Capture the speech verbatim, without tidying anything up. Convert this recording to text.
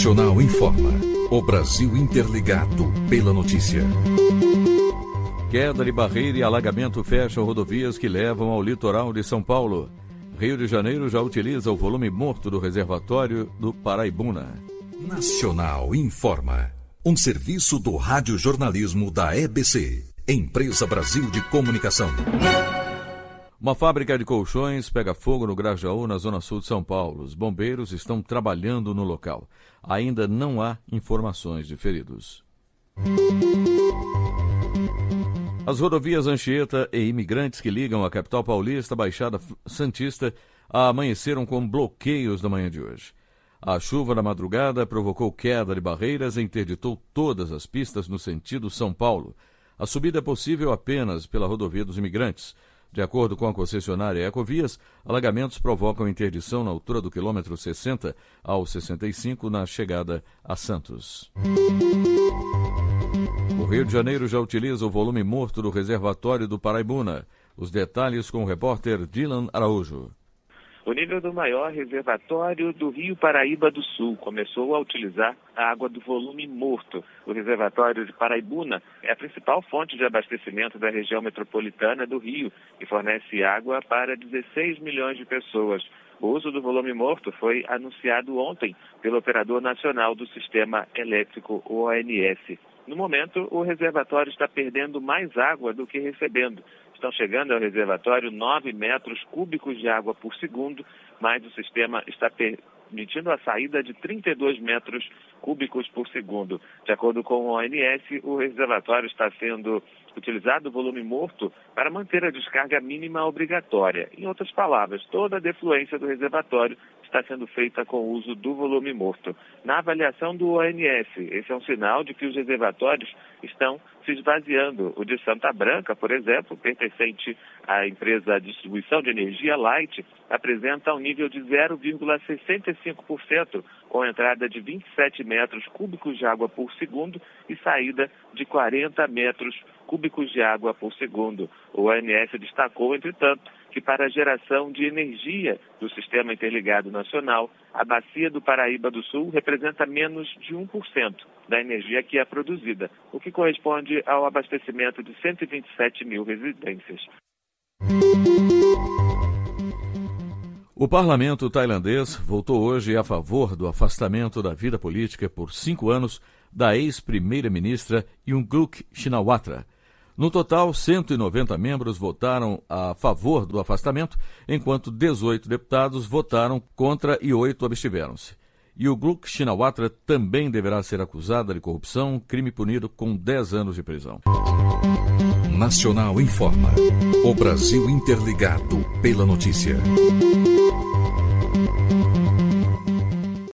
Nacional informa. O Brasil interligado pela notícia. Queda de barreira e alagamento fecham rodovias que levam ao litoral de São Paulo. Rio de Janeiro já utiliza o volume morto do reservatório do Paraibuna. Nacional informa. Um serviço do radiojornalismo da E B C, Empresa Brasil de Comunicação. Uma fábrica de colchões pega fogo no Grajaú, na zona sul de São Paulo. Os bombeiros estão trabalhando no local. Ainda não há informações de feridos. As rodovias Anchieta e Imigrantes que ligam a capital paulista, Baixada Santista, amanheceram com bloqueios na manhã de hoje. A chuva na madrugada provocou queda de barreiras e interditou todas as pistas no sentido São Paulo. A subida é possível apenas pela rodovia dos Imigrantes. De acordo com a concessionária Ecovias, alagamentos provocam interdição na altura do quilômetro sessenta ao sessenta e cinco na chegada a Santos. O Rio de Janeiro já utiliza o volume morto do reservatório do Paraibuna. Os detalhes com o repórter Dylan Araújo. O nível do maior reservatório do Rio Paraíba do Sul começou a utilizar a água do volume morto. O reservatório de Paraibuna é a principal fonte de abastecimento da região metropolitana do Rio e fornece água para dezesseis milhões de pessoas. O uso do volume morto foi anunciado ontem pelo Operador Nacional do Sistema Elétrico, o O N S. No momento, o reservatório está perdendo mais água do que recebendo. Estão chegando ao reservatório nove metros cúbicos de água por segundo, mas o sistema está permitindo a saída de trinta e dois metros cúbicos por segundo. De acordo com o O N S, o reservatório está sendo utilizado o volume morto para manter a descarga mínima obrigatória. Em outras palavras, toda a defluência do reservatório está sendo feita com o uso do volume morto. Na avaliação do O N S, esse é um sinal de que os reservatórios estão se esvaziando. O de Santa Branca, por exemplo, pertencente à empresa de distribuição de energia Light, apresenta um nível de zero vírgula sessenta e cinco por cento, com entrada de vinte e sete metros cúbicos de água por segundo e saída de quarenta metros cúbicos de água por segundo. O O N S destacou, entretanto, que para a geração de energia do Sistema Interligado Nacional, a Bacia do Paraíba do Sul representa menos de um por cento da energia que é produzida, o que corresponde ao abastecimento de cento e vinte e sete mil residências. O parlamento tailandês votou hoje a favor do afastamento da vida política por cinco anos da ex-primeira-ministra Yingluck Shinawatra. No total, cento e noventa membros votaram a favor do afastamento, enquanto dezoito deputados votaram contra e oito abstiveram-se. Yingluck Shinawatra também deverá ser acusada de corrupção, crime punido com dez anos de prisão. Nacional informa. O Brasil interligado pela notícia.